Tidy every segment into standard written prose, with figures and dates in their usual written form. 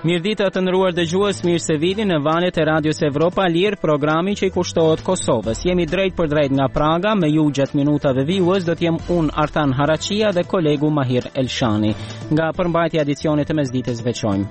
Mirdita të nderuar dëgjues, mirë se vini në valët e Radios Evropa Lirë, programi që i kushtohet Kosovës. Jemi drejt për drejt nga Praga, me ju gjatë minutave vijues do t'jem unë Artan Harachia dhe kolegu Mahir Elshani. Nga përmbajtja edicionit të mesdites veçojmë.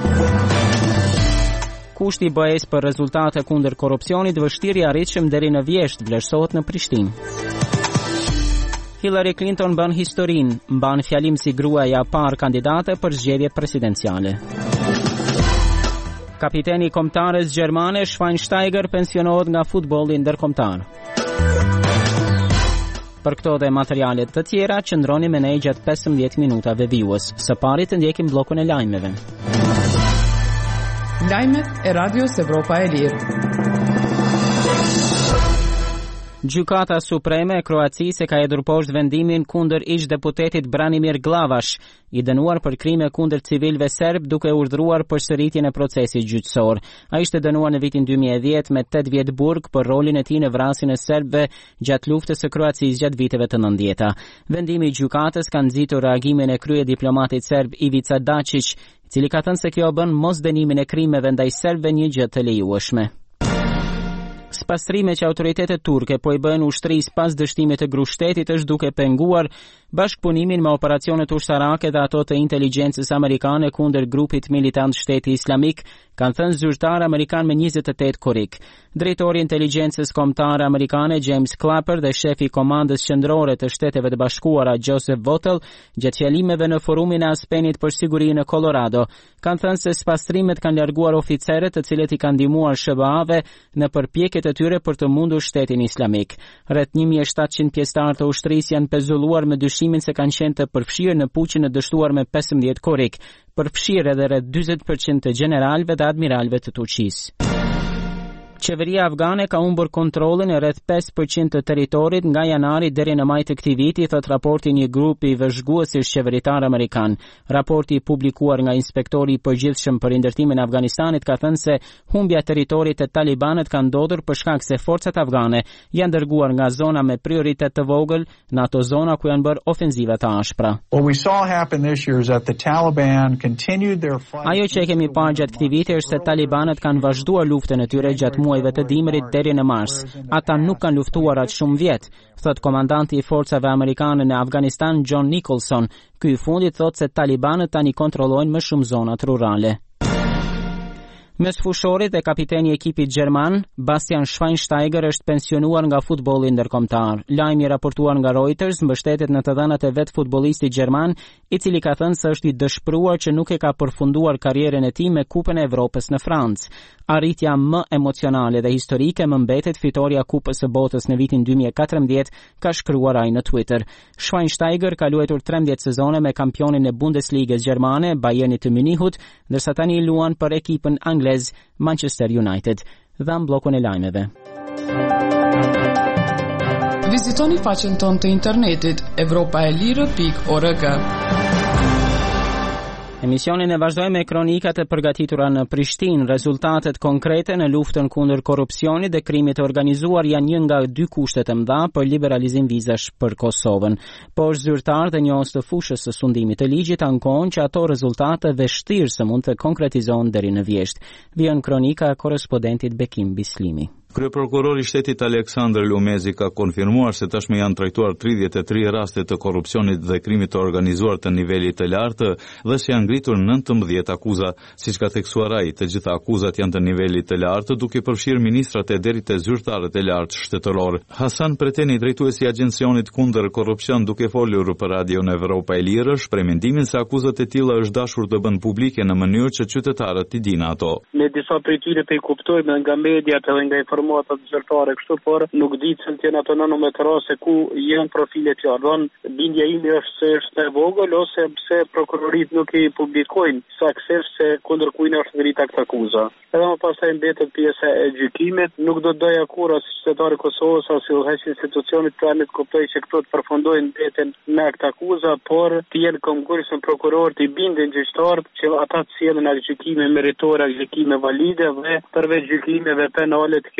Kushti BE-s për rezultate kundër korrupsionit vështirë i arritshëm deri në vjesht vlerësohet në Prishtinë. Hillary Clinton bën historinë, mban fjalim si gruaja e parë kandidate për zgjedhjet presidenciale. Kapiteni i kombëtares gjermane Schweinsteiger pensionohet nga futbolli ndërkombëtar. Për këto dhe materialet të tjera, qëndroni me ne gjatë 15 minutave vijues. Së pari të ndjekim bllokun e lajmeve. Lajmet e Radios Evropa e Lirë. Gjykata Supreme e Kroacisë ka hedhur poshtë vendimin kundër ish-deputetit Branimir Glavash, i dënuar për krime kundër civilëve serb duke urdhëruar përsëritjen e procesit gjyqësor. Ai ishte dënuar në vitin 2010 me 8 vjet burg për rolin e tij në vrasjen e serbëve gjatë luftës së Kroacisë gjatë viteve të 90-ta. Vendimi i gjykatës ka nxitur reagimin e kryediplomatit serb Ivica Dačić, i cili ka thënë se kjo bën mosdënimin e krimeve ndaj serbëve një gjë të lejueshme. Spastrime që autoritetet turke po i bën ushtrisë pas dështimit të grushtetit është duke penguar bashkëpunimin me operacionet ushtarake dhe ato të inteligjencës amerikane kundër grupit militant Shteti Islamik, kanë thënë zyrtar amerikan me 28 korrik. Drejtori i inteligjencës kombëtare amerikane James Clapper dhe shefi i komandës qendrore të Shteteve të Bashkuara Joseph Votel, gjatë fjalimeve në forumin e Aspenit për siguri në Colorado, kanë thënë se spastrimet kanë larguar oficerët të cilët i kanë ndihmuar SBA-ve në përpjekjet e tyre për të mundur Shtetin Islamik. Rreth 1700 pjesëtar të ushtrisë janë pezulluar me dyshimin se kanë qenë të përfshirë në puqin e dështuar me 15 korrik, përfshirë edhe rreth 40% të generalëve dhe admiralëve të Turqisë. Qeveria afgane ka humbur kontrollin e rreth 5% të territorit nga janari deri në maj të këtij viti, thot raporti një grupi vëzhguesish qeveritar amerikan. Raporti i publikuar nga inspektori i përgjithshëm për ndërtimin e Afganistanit ka thënë se humbja e territorit të talibanët ka ndodhur për shkak se forcat afgane janë dërguar nga zona me prioritet të vogël në ato zona ku janë bërë ofenziva të ashpra. Ajo që kemi parë gjatë këtij viti është se talibanët kanë vazhduar luftën e tyre gjatë muajve të dimrit deri në mars. Ata nuk kanë luftuar atë shumë vjet, thot komandanti i forcave amerikane në Afganistan John Nicholson. Ky i fundit thot se talibanët tani kontrollojnë më shumë zonat rurale. Mes fushorit dhe kapiteni i ekipit gjerman, Bastian Schweinsteiger është pensionuar nga futbolli ndërkombëtar. Lajmi i raportuar nga Reuters mbështetet në të dhënat e vet futbollistit gjerman, i cili ka thënë se është i dëshpëruar që nuk e ka përfunduar karrierën e tij me Kupën e Evropës në Francë. Arritja më emocionale dhe historike më mbetet fitoria Kupës së Botës në vitin 2014, ka shkruar ai në Twitter. Schweinsteiger ka luajtur 13 sezone me kampionin e Bundesligës gjermane, Bayernit të Munichut, ndërsa tani luan për ekipën anglez Manchester United. Dham bllokun e lajmeve. Vizitoni faqen tonë të internetit europaelire.org. Emisionin e vazhdojmë me kronikat e përgatitura në Prishtinë. Rezultatet konkrete në luftën kundër korrupsionit dhe krimit të organizuar janë një nga 2 kushtet e mëdha për liberalizim vizash për Kosovën. Por zyrtar dhe njohës të fushës së sundimit të ligjit ankohen që ato rezultate vështirë se mund të konkretizohen deri në vjesht. Vjen kronika e korrespondentit Bekim Bislimi. Kryeprokurori i shtetit Aleksandr Lumezi ka konfirmuar se tashmë janë trajtuar 33 raste të korrupsionit dhe krimit të organizuar të nivelit të lartë dhe se janë ngritur 19 akuza. Siç ka theksuar ai, të gjitha akuzat janë të nivelit të lartë, duke përfshirë ministrat e deri te zyrtarët e lartë shtetëror. Hasan Preteni, drejtuesi i agjencionit kundër korrupsion, duke folur për Radion Evropa e Lirë, shpreh mendimin se akuzat e tilla është dashur të bën publike në mënyrë që qytetarët të dinë ato. Me disa prej tyre të kuptojmë nga mediat edhe nga informatat zyrtare kështu, por nuk di se janë ato nanometrase ku janë profile të qarta. Bindja ime është se është e vogël ose pse prokurorit nuk i publikojnë saktësisht se kundër kujt është ngritur këtë akuzë. Edhe më pastaj mbetet pjesa e gjykimit, nuk do të doja kur as qytetari i Kosovës as udhëheqësi institucionit të kuptoj se këto të përfundojnë mbeten me këtë akuzë, por të jenë konkurs në prokuror të bindën gjyqtarët që ata të sjellin gjykime meritore, gjykime valide dhe përveç gjykimeve penale të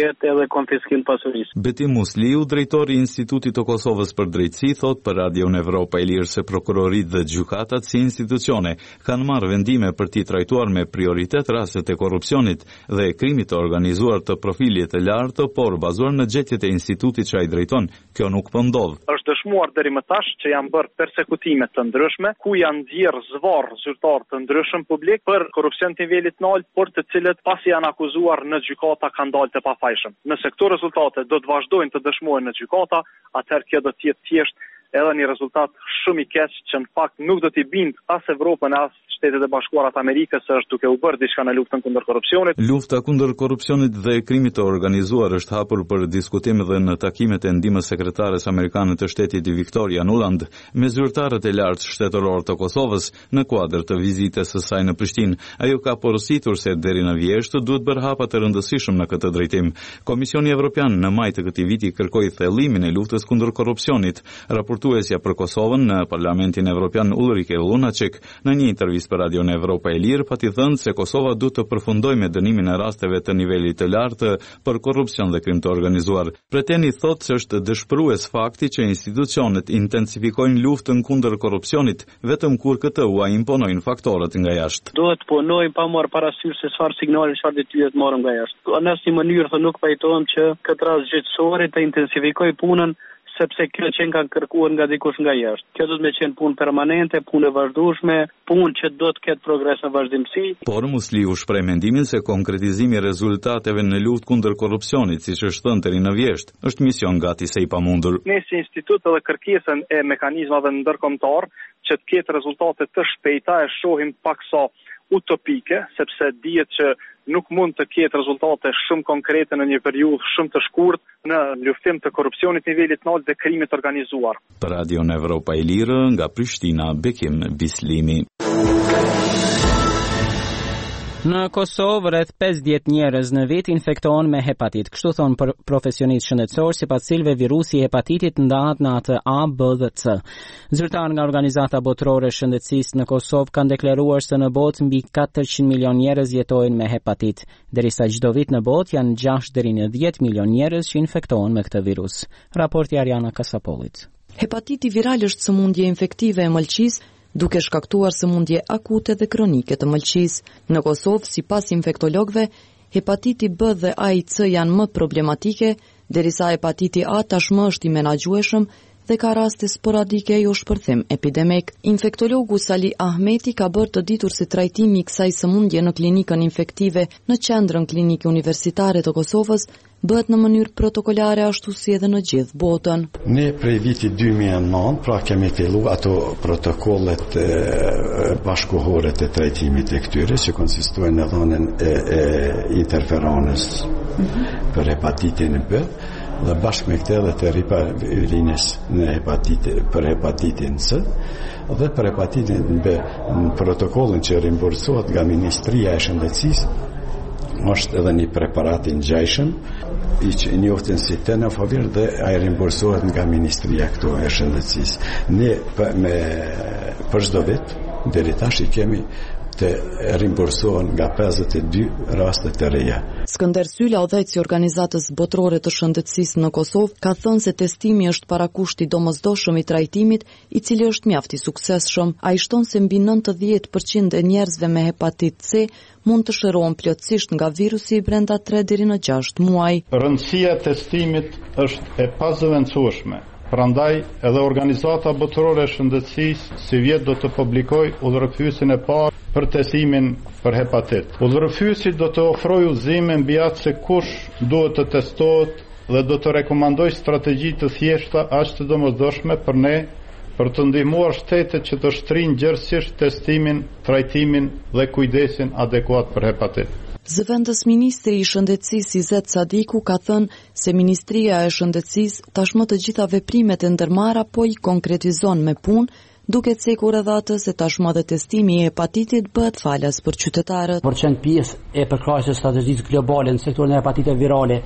jetë edhe konfiskim pasurisë. Betim Musliu, drejtori i Institutit të Kosovës për Drejtësi, thot për Radion Evropa e Lirë se prokuroritë dhe gjykatat si institucione kanë marrë vendime për t'i trajtuar me prioritet rastet e korrupsionit dhe krimit të organizuar të profilit të lartë, por bazuar në gjetjet e institutit që ai drejton, kjo nuk po ndodh. Është dëshmuar deri më tash që janë bërë persekutime të ndryshme, ku janë nxjerrë zvarr zyrtar të ndryshëm publik për korrupsion të nivelit të lartë, por të cilët pasi janë akuzuar në gjykata kanë dalë të pafajshëm. Nëse këto rezultate do të vazhdojnë të dëshmohen në gjykata, atëherë kjo do të jetë thjesht edhe një rezultat shumë i keq që në fakt nuk do t'i bindë as Evropën as Shtetet e Bashkuara të Amerikës se është duke u bërë diçka në luftën kundër korrupsionit. Lufta kundër korrupsionit dhe krimit të organizuar është hapur për diskutim dhe në takimet e ndihmës sekretares amerikane të shtetit Victoria Nuland me zyrtarët e lartë shtetëror të Kosovës në kuadër të vizitës së saj në Prishtinë. Ajo ka porositur se deri në vjeshtë duhet bërë hapa të rëndësishëm në këtë drejtim. Komisioni Evropian në maj të këtij viti kërkoi thellimin e luftës kundër korrupsionit. Raportuesja për Kosovën në Parlamentin Evropian Ulrike Lunacek në një intervistë për Radion Evropa e Lirë pati thënë se Kosova duhet të përfundojë me dënimin e rasteve të nivelit të lartë për korrupsion dhe krim të organizuar. Preteni thotë se është dëshpërues fakti që institucionet intensifikojnë luftën kundër korrupsionit vetëm kur këtë u imponojnë faktorët nga jashtë. Duhet punojmë pa marrë parasysh se çfarë signale, çfarë detyre të marrim nga jashtë. Në asnjë mënyrë nuk pajtohem që këtë rast gjyqësori të intensifikojë punën sepse kjo që kanë kërkuar nga dikush nga jashtë. Kjo do të më qenë punë permanente, punë e vazhdueshme, punë që do të ketë progres në vazhdimsi. Por Musliu shpreh mendimin se konkretizimi i rezultateve në luftë kundër korrupsionit, siç është thënë deri në vjesht, është mision gati se i pamundur. Ne si institut edhe kërkesën e mekanizmave ndërkombëtar që të ketë rezultate të shpejta e shohim paksa utopike, sepse dihet që nuk mund të ketë rezultate shumë konkrete në një periudhë shumë të shkurtë në luftim të korrupsionit nivelit të lartë dhe krimit organizuar. Për Radion Evropa e Lirë nga Prishtina, Bekim Bislimi. Në Kosovë, rreth 50 njerëz në vit infektohen me hepatit. Kështu thon profesionistë shëndetësor, sipas cilëve virusi i hepatitit ndahet në atë A, B dhe C. Zyrtar nga Organizata Botërore e Shëndetësisë në Kosovë kanë deklaruar se në botë mbi 400 milion njerëz jetojnë me hepatit, derisa çdo vit në botë janë 6 deri në 10 milion njerëz që infektohen me këtë virus. Raporti Ariana Kasapollit. Hepatiti viral është sëmundje infektive e mëlçisë, duke shkaktuar sëmundje akute dhe kronike të mëlçisë. Në Kosovë, sipas infektologëve, hepatiti B dhe A i C janë më problematike, derisa hepatiti A tashmë është i menaxhueshëm dhe ka raste sporadike jo shpërthim epidemik. Infektologu Sali Ahmeti ka bërë të ditur se trajtimi i kësaj sëmundje në klinikën infektive në Qendrën Klinike Universitare të Kosovës bëhet në mënyrë protokolare ashtu si edhe në gjithë botën. Ne prej vitit 2009 pra kemi fillu ato protokollet bashkohore të trajtimit të këtyre që konsistojnë në dhënien e interferonës për hepatitin B dhe bashkë me këtë edhe të ripavirinës për hepatitin C dhe për hepatitin B. Në protokollin që rimbursohet nga Ministria e Shëndetësisë është edhe një preparat i ngjajshëm i që njohten si tenofovir dhe ai rimbursohet nga Ministria këto e Shëndetësisë. Ne për çdo vit deri tash i kemi të rimbursohen nga 52 raste të reja. Skënder Syla, udhëheqësi i Organizatës Botërore të Shëndetësisë në Kosovë, ka thënë se testimi është parakushti domosdoshëm i trajtimit, i cili është mjaft i suksesshëm. Ai shton se mbi 90% e njerëzve me hepatit C mund të shërohen plotësisht nga virusi brenda 3 deri në 6 muaj. Rëndësia e testimit është e pazëvendësueshme. Prandaj edhe Organizata Botërore e Shëndetësisë si vjet do të publikojë udhërrëfyesin e parë për testimin për hepatit. Udhërrëfyesi do të ofrojë udhëzime mbi atë se kush duhet të testohet dhe do të rekomandojë strategji të thjeshta aq të domosdoshme për ne për të ndihmuar shtetet që të shtrinë gjërësisht testimin, trajtimin dhe kujdesin adekuat për hepatit. Zëvendës Ministri i Shëndetësisë Izet Sadiku ka thënë se Ministria e Shëndetësisë tashmë të gjitha veprimet e ndërmarra po i konkretizon me punë, duke cekur edhe atë se tashmë dhe testimi i hepatitit bëhet falas për qytetarët. Përqend pjesë e përkrahjes së strategjisë globale në sektorin e hepatiteve virale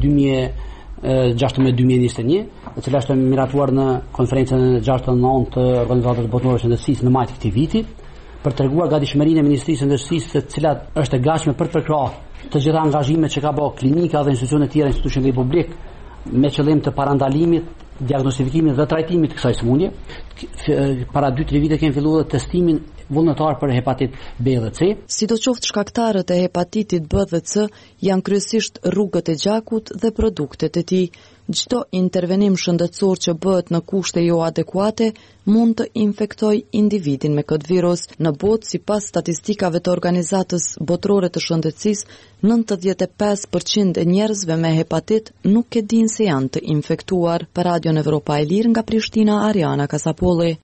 2016-2021, e cila është miratuar në konferencën e 6-9 të Organizatës Botërore të Shëndetësisë në maj të këtij viti, për të treguar gatishmërinë e Ministrisë së Shëndetësisë se cilat është e gatshme për të përkrahur të gjitha angazhimet që ka bërë klinika dhe institucione tjera, institucione publik, me qëllim të parandalimit, diagnostifikimit dhe trajtimit të kësaj sëmundje. Para 2-3 vite kemi filluar testimin vullnetar për hepatit B dhe C. Sidoqoftë shkaktarët e hepatitit B dhe C janë kryesisht rrugët e gjakut dhe produktet e tij. Çdo intervenim shëndetësor që bëhet në kushte jo adekuate mund të infektojë individin me këtë virus. Në botë, sipas statistikave të Organizatës Botërore të Shëndetësisë, 95% e njerëzve me hepatit nuk e dinë se janë të infektuar. Për Radion Evropa e Lirë nga Prishtina, Ariana Kasapolli.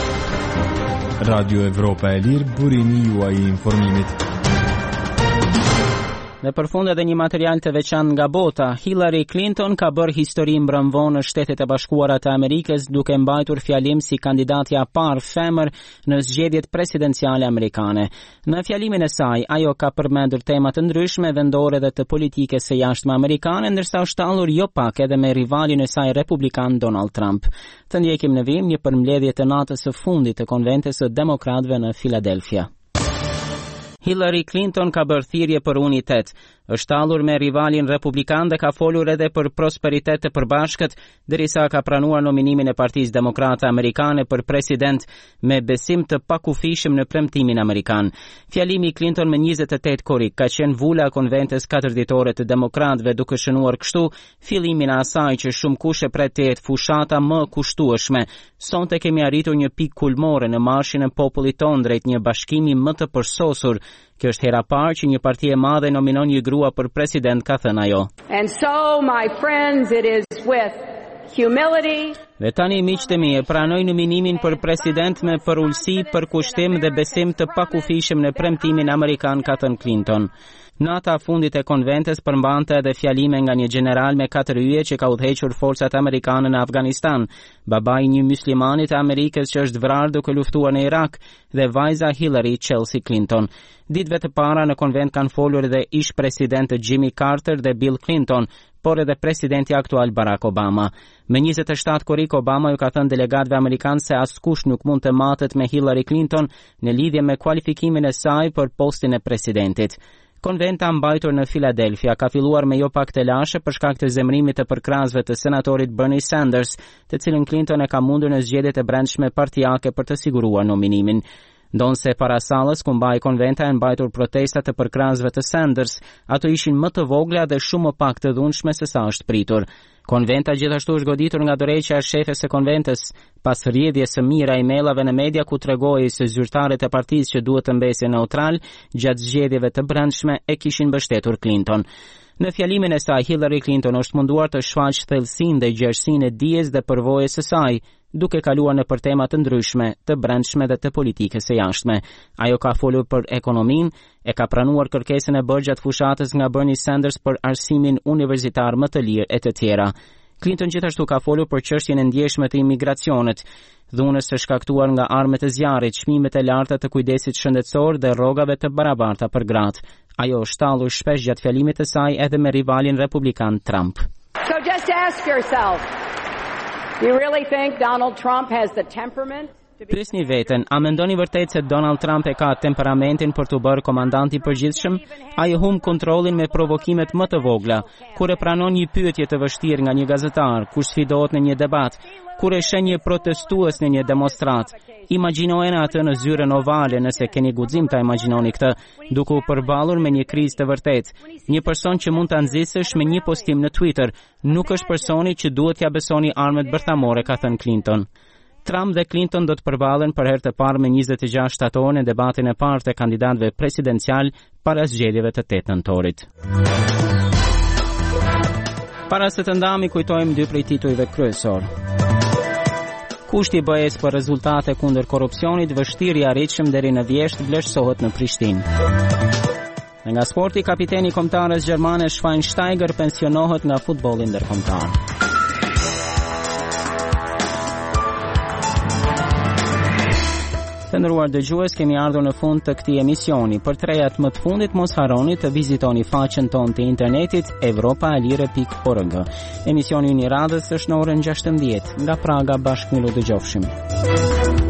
Radio Evropa e Lirë, burimi juaj i informimit. Dhe përfund edhe një material të veçantë nga bota, Hillary Clinton ka bërë histori mbrëmvon në Shtetet e Bashkuara të Amerikës duke mbajtur fjalim si kandidatja parë femër në zgjedhjet presidenciale amerikane. Në fjalimin e saj, ajo ka përmendur tema të ndryshme vendore dhe të politikës së jashtme amerikane, ndërsa është tallur jo pak edhe me rivalin e saj republikan Donald Trump. Të ndjekim në vim një përmbledhje të natës së fundit të konventës së demokratëve në Philadelphia. Hillary Clinton ka bërë thirrje për unitet. Është tallur me rivalin republikan dhe ka folur edhe për prosperitet të përbashkët, derisa ka pranuar nominimin e Partisë Demokrate Amerikane për president me besim të pakufishëm në premtimin amerikan. Fjalimi i Clinton me 28 korrik ka qenë vula e konventës 4 ditore të demokratëve, duke shënuar kështu fillimin e asaj që shumë kush e pret të jetë fushata më kushtueshme. Sonte kemi arritur një pikë kulmore në marshin e popullit ton drejt një bashkimi më të përsosur. Kjo është hera parë që një parti e madhe nominon një grua për president, ka thënë ajo. And so, my friends, it is with humility. Dhe tani miqtë e mi, e pranoj nominimin për president me përulësi, përkushtim dhe besim të pakufishëm në premtimin amerikan, ka thënë Clinton. Nata fundit e konventës përmbante edhe fjalime nga një general me 4 yje që ka udhëhequr forcat amerikane në Afganistan, babai i një muslimanit të Amerikës që është vrarë duke luftuar në Irak dhe vajza Hillary Chelsea Clinton. Ditëve të para në konvent kanë folur edhe ish president Jimmy Carter dhe Bill Clinton, por edhe presidenti aktual Barack Obama. Me 27 korrik Obama ju ka thënë delegatëve amerikanë se askush nuk mund të matet me Hillary Clinton në lidhje me kualifikimin e saj për postin e presidentit. Konventa mbajtur në Philadelphia ka filluar me jo pak telashe për shkak të zemrimit të përkrahësve të senatorit Bernie Sanders, të cilën Clinton e ka mundur në zgjedhjet e brendshme partijake për të siguruar nominimin. Ndonse para sallës ku mbaj konventa e mbajtur protestat të përkrahësve të Sanders, ato ishin më të vogla dhe shumë më pak të dhunshme se sa është pritur. Konventa gjithashtu është goditur nga dorëheqja e shefes së konventës pas rrjedhjes së mira emailave në media ku tregoi se zyrtarët e partisë që duhet të mbesin neutral gjatë zgjedhjeve të brendshme e kishin mbështetur Clinton. Në fjalimin e saj, Hillary Clinton është munduar të shfaqë thellësinë dhe gjerësinë e dijes dhe përvojës së saj, duke kaluar në për tema të ndryshme, të brendshme dhe të politikës së jashtme. Ajo ka folur për ekonominë, e ka pranuar kërkesën e bërë gjatë fushatës nga Bernie Sanders për arsimin universitar më të lirë e të tjera. Clinton gjithashtu ka folur për çështjen e ndjeshme të imigracionit, dhunës së shkaktuar nga armët e zjarrit, çmimet e larta të kujdesit shëndetësor dhe rrogave të barabarta për gratë. Ajo është tallur shpesh gjatë fjalimit të saj edhe me rivalin republikan Trump. So just ask yourself, do you really think Donald Trump has the temperament? Prisni veten, a mendoni vërtet se Donald Trump e ka temperamentin për të bërë komandant i përgjithshëm? Ai humb kontrollin me provokimet më të vogla, kur e pranon një pyetje të vështirë nga një gazetar, kur sfidohet në një debat, kur e sheh një protestues në një demonstrat. Imagjinojeni atë në zyrën ovale, nëse keni guxim ta imagjinoni këtë, duke u përballur me një krizë të vërtetë. Një person që mund ta nxjisësh me një postim në Twitter, nuk është personi që duhet t'ia besoni armët bërthamore, ka thënë Clinton. Trump dhe Clinton do të përballen për herë të parë me 26 shtator në debatin e parë të kandidatëve presidencial para zgjedhjeve të 8 nëntorit. Para se të ndami, kujtojmë 2 prej titujve kryesor. Kushti BE-s për rezultate kundër korrupsionit vështirë i arritshëm deri në vjesht vlerësohet në Prishtinë. Nga sporti, kapiteni i kombëtares gjermane Schweinsteiger pensionohet nga futbolli ndërkombëtar. Të nderuar dëgjues, kemi ardhur në fund të këtij emisioni. Për 3 javë më të fundit mos harroni të vizitoni faqen tonë të internetit evropaelire.org. Emisioni i radhës është në orën 16 nga Praga. Bashkë miru dëgjofshim.